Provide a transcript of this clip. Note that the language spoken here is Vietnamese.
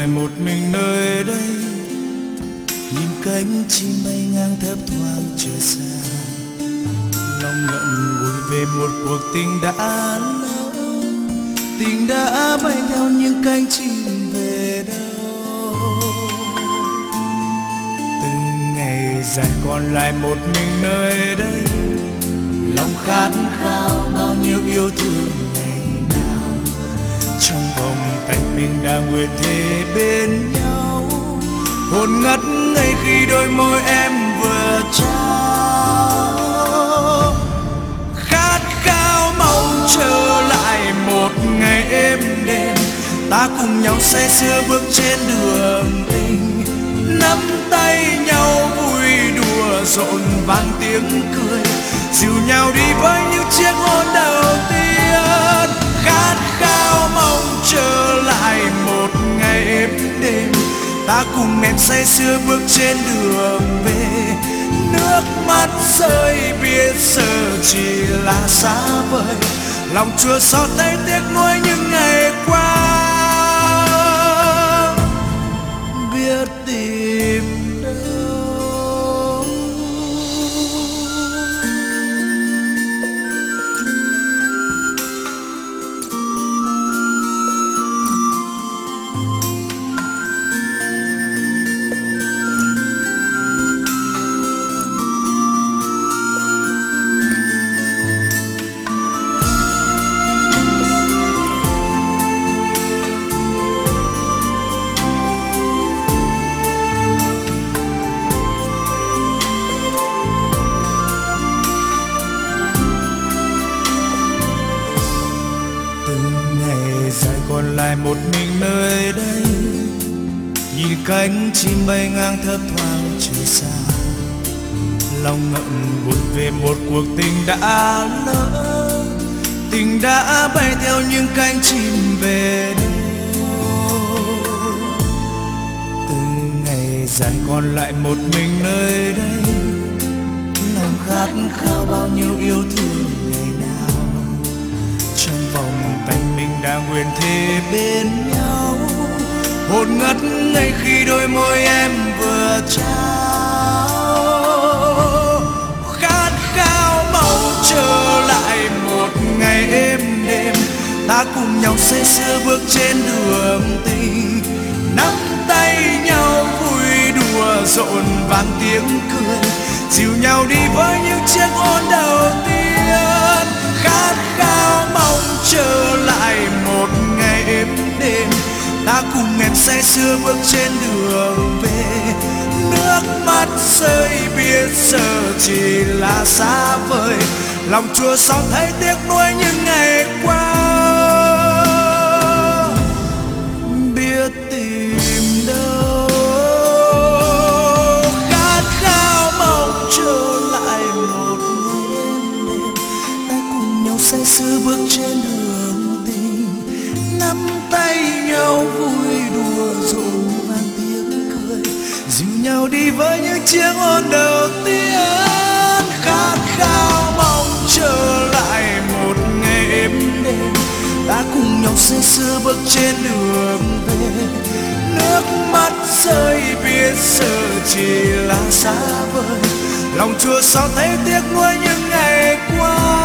lại một mình nơi đây, nhìn cánh chim bay ngang thấp thoáng trời xa. Lòng ngậm ngùi về một cuộc tình đã lỡ, tình đã bay theo những cánh chim về đâu. Từng ngày dài còn lại một mình nơi đây, lòng khát khao bao nhiêu yêu thương ngày nào. Trong vòng tay mình đang nguyện thề bên nhau, hồn ngất ngây khi đôi môi em vừa trao. Khát khao mong trở lại một ngày êm đềm, ta cùng nhau say sưa bước trên đường tình, nắm tay nhau vui đùa rộn vang tiếng cười, dìu nhau đi với những chiếc hôn đầu tiên. Khát khao mong trở lại một ngày êm đềm, ta cùng em say sưa bước trên đường về. Nước mắt rơi biết giờ chỉ là xa vời, lòng chua xót thấy tiếc nuối những ngày qua. Biết tìm đâu. Dài còn lại một mình nơi đây, nhìn cánh chim bay ngang thấp thoáng trời xa. Lòng ngậm ngùi về một cuộc tình đã lỡ, tình đã bay theo những cánh chim về đâu. Từng ngày dài còn lại một mình nơi đây, lòng khát khao bao nhiêu yêu thương ngày nào. Trong vòng tay mình đang nguyện thề bên nhau, hồn ngất ngây khi đôi môi em vừa trao. Khát khao mong trở lại một ngày êm đềm, ta cùng nhau say sưa bước trên đường tình, nắm tay nhau vui đùa rộn vang tiếng cười, dìu nhau đi với những chiếc hôn đầu tiên. Khát khao mong trở lại một ngày êm đềm, ta cùng em say sưa bước trên đường về. Nước mắt rơi biết giờ chỉ là xa vời, lòng chua xót thấy tiếc nuối những ngày qua. Biết tìm đâu. Khát khao mong trở lại một ngày êm đềm, ta cùng nhau say sưa bước trên đường tình, nắm tay nhau vui đùa rộn vang tiếng cười, dìu nhau đi với những chiếc hôn đầu tiên. Khát khao mong trở lại một ngày êm đềm, ta cùng nhau say sưa bước trên đường về. Nước mắt rơi biết giờ chỉ là xa vời, lòng chua xót thấy tiếc nuối những ngày qua.